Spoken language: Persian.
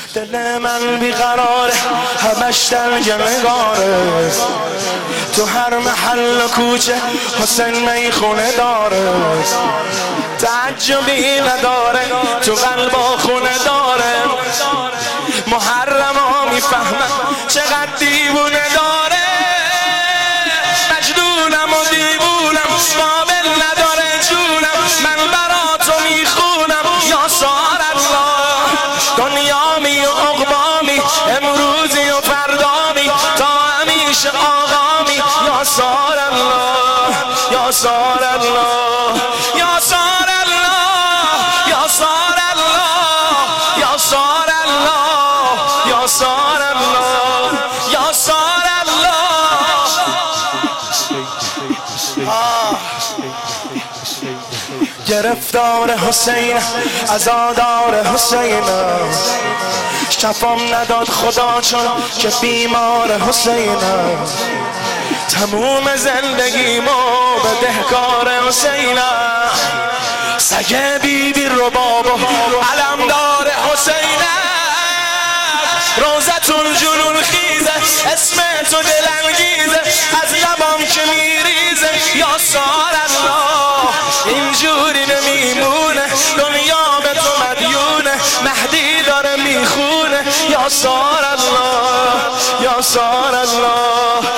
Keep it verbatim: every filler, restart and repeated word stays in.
دل من بیقراره همش در گمگاره، تو هر محل و کوچه حسین میخونه داره، تعجبی نداره تو قلب و خونه داره، محرم ها میفهمن چقدر دیوونه داره، مجنونم و دیوونم قابل نداره جونم، من برا تو میخونم یا سار الله، دنیامی و عقبامی امروزی و فردامی تا همیشه آقامی یا سار الله یا سار الله یا سار الله یا سار الله یا سار الله یا سار الله یا سار الله. گرفتار حسین عزادار حسین، شفام نداد خدا چون که بیمار حسین، تموم زندگیمو به دهکار حسین، سگه بی بی رباب و علمدار حسین، روزتون جنون خیزه اسم تو دلانگیزه، از لبام که میریزه یا سار الله، اینجوری نمیمونه دنیا به تو مدیونه، مهدی داره میخونه یا سار الله یا سار الله